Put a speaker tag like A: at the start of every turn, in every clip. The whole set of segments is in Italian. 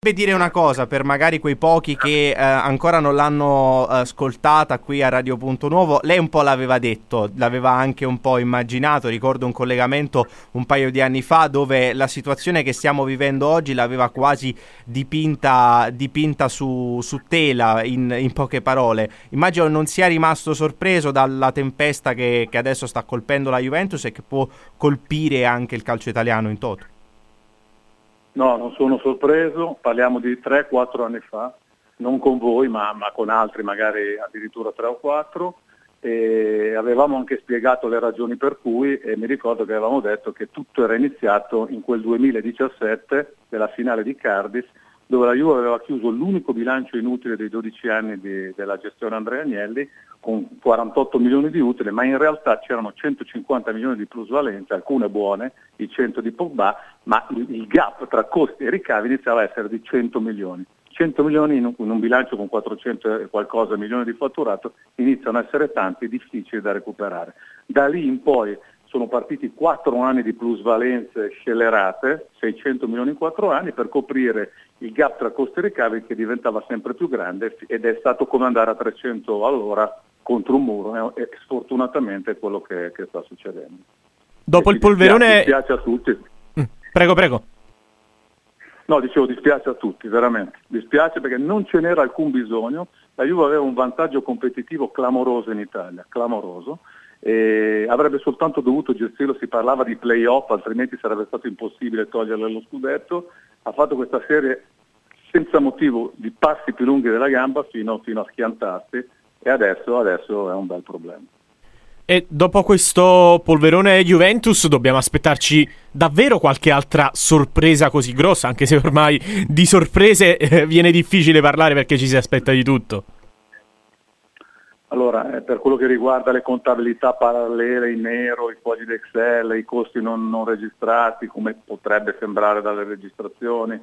A: potrebbe dire una cosa per magari quei pochi che ancora non l'hanno ascoltata qui a Radio Punto Nuovo? Lei un po' l'aveva detto, l'aveva anche un po' immaginato, ricordo un collegamento un paio di anni fa dove la situazione che stiamo vivendo oggi l'aveva quasi dipinta su tela, in poche parole. Immagino non sia rimasto sorpreso dalla tempesta che adesso sta colpendo la Juventus e che può colpire anche il calcio italiano in toto.
B: No, non sono sorpreso, parliamo di 3-4 anni fa, non con voi ma con altri, magari addirittura 3 o 4, e avevamo anche spiegato le ragioni per cui, e mi ricordo che avevamo detto che tutto era iniziato in quel 2017 della finale di Cardiff, dove la Juve aveva chiuso l'unico bilancio inutile dei 12 anni della gestione Andrea Agnelli, con 48 milioni di utile, ma in realtà c'erano 150 milioni di plusvalenza, alcune buone, i 100 di Pogba, ma il gap tra costi e ricavi iniziava a essere di 100 milioni. 100 milioni in un bilancio con 400 e qualcosa milioni di fatturato iniziano a essere tanti e difficili da recuperare. Da lì in poi sono partiti 4 anni di plusvalenze scellerate, 600 milioni in 4 anni, per coprire il gap tra costi e ricavi che diventava sempre più grande, ed è stato come andare a 300 all'ora contro un muro, e sfortunatamente è quello che sta succedendo.
A: Dopo il polverone...
B: Dispiace a tutti.
A: Prego.
B: No, dicevo, dispiace a tutti, veramente. Dispiace perché non ce n'era alcun bisogno. La Juve aveva un vantaggio competitivo clamoroso in Italia, clamoroso, e avrebbe soltanto dovuto gestirlo, si parlava di play-off, altrimenti sarebbe stato impossibile toglierle lo scudetto. Ha fatto questa serie senza motivo di passi più lunghi della gamba fino a schiantarsi, e adesso è un bel problema.
A: E dopo questo polverone Juventus dobbiamo aspettarci davvero qualche altra sorpresa così grossa, anche se ormai di sorprese viene difficile parlare perché ci si aspetta di tutto.
B: Allora, per quello che riguarda le contabilità parallele in nero, i fogli d'Excel, i costi non registrati, come potrebbe sembrare dalle registrazioni,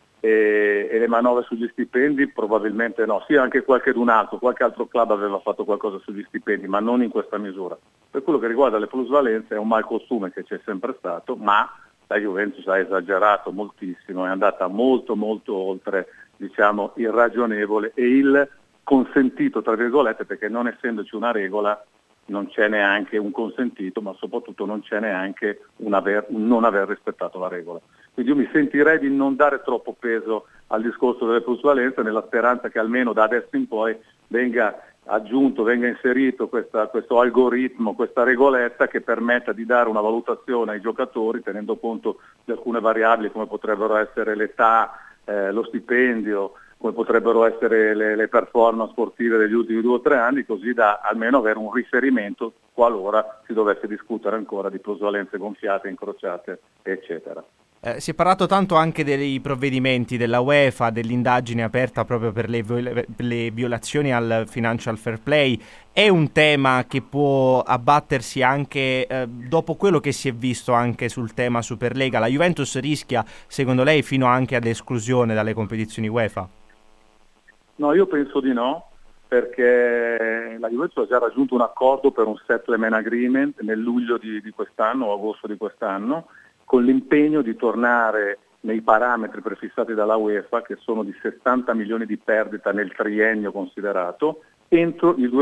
B: e le manovre sugli stipendi, probabilmente no. Sì, anche qualche altro club aveva fatto qualcosa sugli stipendi, ma non in questa misura. Per quello che riguarda le plusvalenze è un malcostume che c'è sempre stato, ma la Juventus ha esagerato moltissimo, è andata molto molto oltre, diciamo, il ragionevole e il consentito, tra virgolette, perché non essendoci una regola non c'è neanche un consentito, ma soprattutto non c'è neanche un non aver rispettato la regola. Quindi io mi sentirei di non dare troppo peso al discorso delle plusvalenze, nella speranza che almeno da adesso in poi venga inserito questo algoritmo, questa regoletta che permetta di dare una valutazione ai giocatori tenendo conto di alcune variabili come potrebbero essere l'età, lo stipendio, come potrebbero essere le performance sportive degli ultimi 2 o 3 anni, così da almeno avere un riferimento qualora si dovesse discutere ancora di plusvalenze gonfiate, incrociate, eccetera.
A: Si è parlato tanto anche dei provvedimenti della UEFA, dell'indagine aperta proprio per le violazioni al financial fair play. È un tema che può abbattersi anche dopo quello che si è visto anche sul tema Superlega. La Juventus rischia, secondo lei, fino anche all'esclusione dalle competizioni UEFA?
B: No, io penso di no, perché la Juventus ha già raggiunto un accordo per un settlement agreement nel luglio di quest'anno o agosto di quest'anno, con l'impegno di tornare nei parametri prefissati dalla UEFA, che sono di 60 milioni di perdita nel triennio considerato, entro il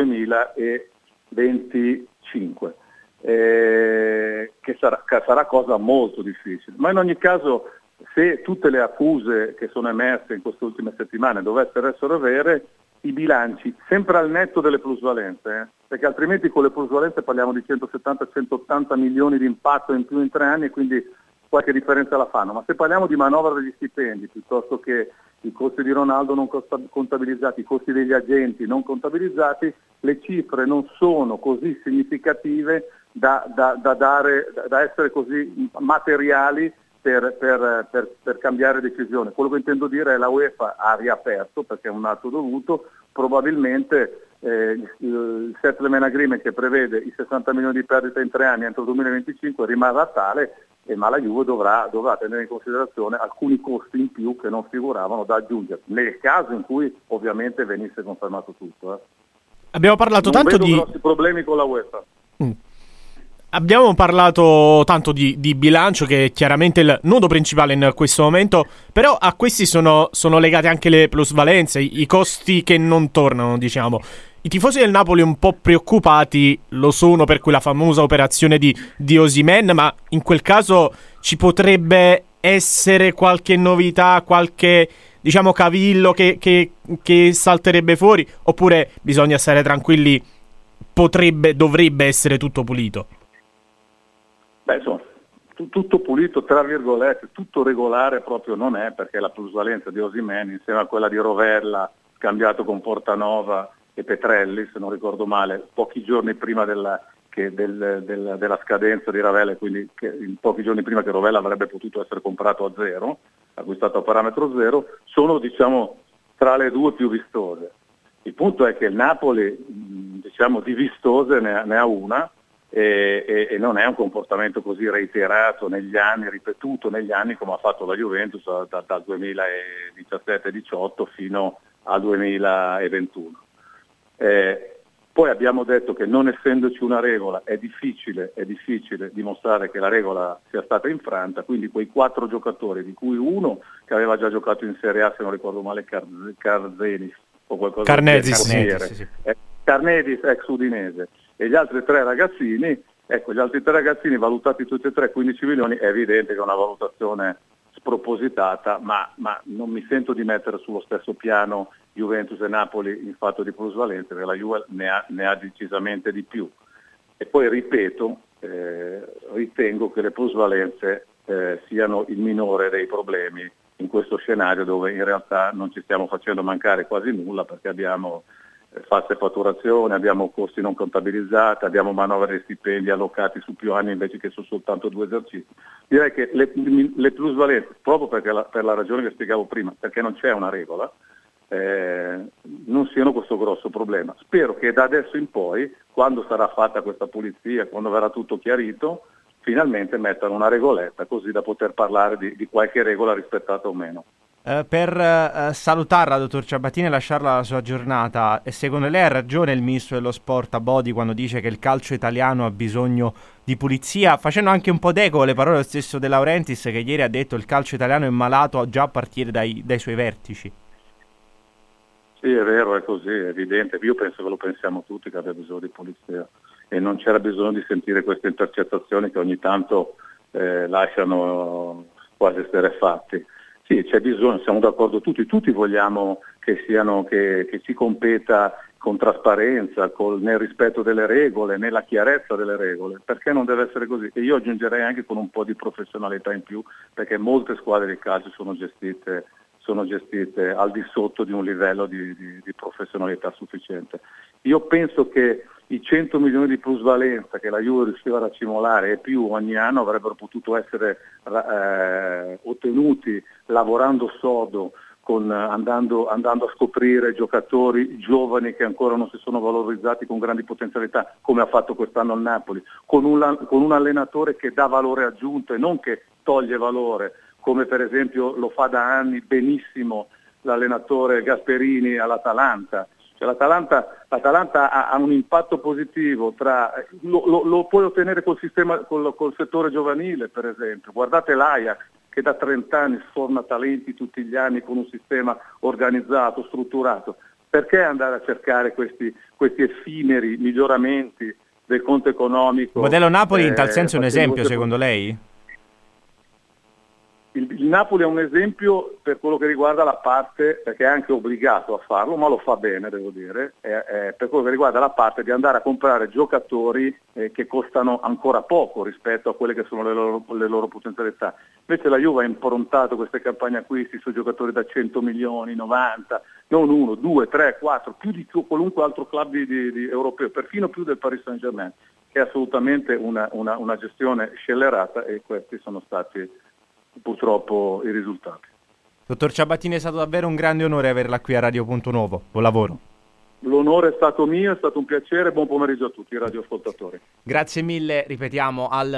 B: 2025, che sarà cosa molto difficile. Ma in ogni caso, se tutte le accuse che sono emerse in queste ultime settimane dovessero essere vere, i bilanci, sempre al netto delle plusvalenze, perché altrimenti con le plusvalenze parliamo di 170-180 milioni di impatto in più in 3 anni, quindi qualche differenza la fanno, ma se parliamo di manovra degli stipendi, piuttosto che i costi di Ronaldo non contabilizzati, i costi degli agenti non contabilizzati, le cifre non sono così significative da essere così materiali per cambiare decisione. Quello che intendo dire è che la UEFA ha riaperto, perché è un atto dovuto, probabilmente il settlement agreement che prevede i 60 milioni di perdita in 3 anni entro il 2025 rimarrà tale, ma la Juve dovrà tenere in considerazione alcuni costi in più che non figuravano da aggiungere, nel caso in cui ovviamente venisse confermato tutto.
A: Abbiamo parlato
B: non
A: tanto
B: vedo
A: di
B: grossi problemi con la UEFA.
C: Abbiamo parlato tanto di bilancio, che è chiaramente il nodo principale in questo momento, però a questi sono legate anche le plusvalenze, i costi che non tornano, diciamo. I tifosi del Napoli un po' preoccupati lo sono per quella famosa operazione di Osimhen, ma in quel caso ci potrebbe essere qualche novità, qualche, diciamo, cavillo che salterebbe fuori, oppure bisogna stare tranquilli, dovrebbe essere tutto pulito?
B: Beh, insomma, tutto pulito, tra virgolette, tutto regolare proprio non è, perché la plusvalenza di Osimhen, insieme a quella di Rovella, scambiato con Portanova e Petrelli, se non ricordo male, pochi giorni prima della scadenza di Ravella, quindi pochi giorni prima che Rovella avrebbe potuto essere comprato a zero, acquistato a parametro zero, sono, diciamo, tra le due più vistose. Il punto è che il Napoli, diciamo, di vistose ne ha una, e non è un comportamento così reiterato negli anni, ripetuto negli anni, come ha fatto la Juventus dal 2017-18 fino al 2021. Poi abbiamo detto che, non essendoci una regola, è difficile dimostrare che la regola sia stata infranta, quindi quei 4 giocatori, di cui uno che aveva già giocato in Serie A, se non ricordo male, Carzenis o qualcosa
C: Carnesis,
B: Carnesis, ex Udinese, e gli altri 3 ragazzini, valutati tutti e 3 15 milioni, è evidente che è una valutazione spropositata, ma non mi sento di mettere sullo stesso piano Juventus e Napoli in fatto di plusvalenza, perché la Juve ne ha decisamente di più. E poi ripeto, ritengo che le plusvalenze siano il minore dei problemi in questo scenario, dove in realtà non ci stiamo facendo mancare quasi nulla, perché abbiamo false fatturazioni, abbiamo costi non contabilizzati, abbiamo manovre di stipendi allocati su più anni invece che su soltanto 2 esercizi. Direi che le plusvalenze, proprio per la ragione che spiegavo prima, perché non c'è una regola, non siano questo grosso problema. Spero che da adesso in poi, quando sarà fatta questa pulizia, quando verrà tutto chiarito, finalmente mettano una regoletta, così da poter parlare di qualche regola rispettata o meno.
A: Per salutarla, dottor Ciabattini, e lasciarla alla sua giornata, secondo lei ha ragione il ministro dello sport Abodi quando dice che il calcio italiano ha bisogno di pulizia, facendo anche un po' d'eco le parole stesso De Laurentiis, che ieri ha detto che il calcio italiano è malato già a partire dai suoi vertici?
B: Sì, è vero, è così, è evidente. Io penso che lo pensiamo tutti, che abbia bisogno di pulizia, e non c'era bisogno di sentire queste intercettazioni che ogni tanto lasciano quasi esterrefatti. Sì, c'è bisogno, siamo d'accordo tutti vogliamo che si competa con trasparenza, nel rispetto delle regole, nella chiarezza delle regole, perché non deve essere così? E io aggiungerei anche con un po' di professionalità in più, perché molte squadre di calcio sono gestite al di sotto di un livello di professionalità sufficiente. Io penso che i 100 milioni di plusvalenza che la Juve riusciva a racimolare e più ogni anno avrebbero potuto essere ottenuti lavorando sodo, andando a scoprire giocatori giovani che ancora non si sono valorizzati con grandi potenzialità, come ha fatto quest'anno il Napoli, con un allenatore che dà valore aggiunto e non che toglie valore, come per esempio lo fa da anni benissimo l'allenatore Gasperini all'Atalanta. Cioè, l'Atalanta ha un impatto positivo, lo puoi ottenere col settore giovanile, per esempio. Guardate l'Ajax, che da 30 anni sforna talenti tutti gli anni con un sistema organizzato, strutturato. Perché andare a cercare questi effimeri miglioramenti del conto economico?
A: Il modello Napoli in tal senso è un esempio, secondo lei?
B: Il Napoli è un esempio per quello che riguarda la parte, perché è anche obbligato a farlo, ma lo fa bene, devo dire, per quello che riguarda la parte di andare a comprare giocatori che costano ancora poco rispetto a quelle che sono le loro potenzialità. Invece la Juve ha improntato queste campagne acquisti su giocatori da 100 milioni, 90, non 1, 2, 3, 4, più di qualunque altro club di europeo, perfino più del Paris Saint-Germain, che è assolutamente una gestione scellerata, e questi sono stati purtroppo i risultati.
A: Dottor Ciabattini, è stato davvero un grande onore averla qui a Radio Punto Nuovo. Buon lavoro.
B: L'onore è stato mio, è stato un piacere. Buon pomeriggio a tutti i radioascoltatori.
A: Grazie mille, ripetiamo, al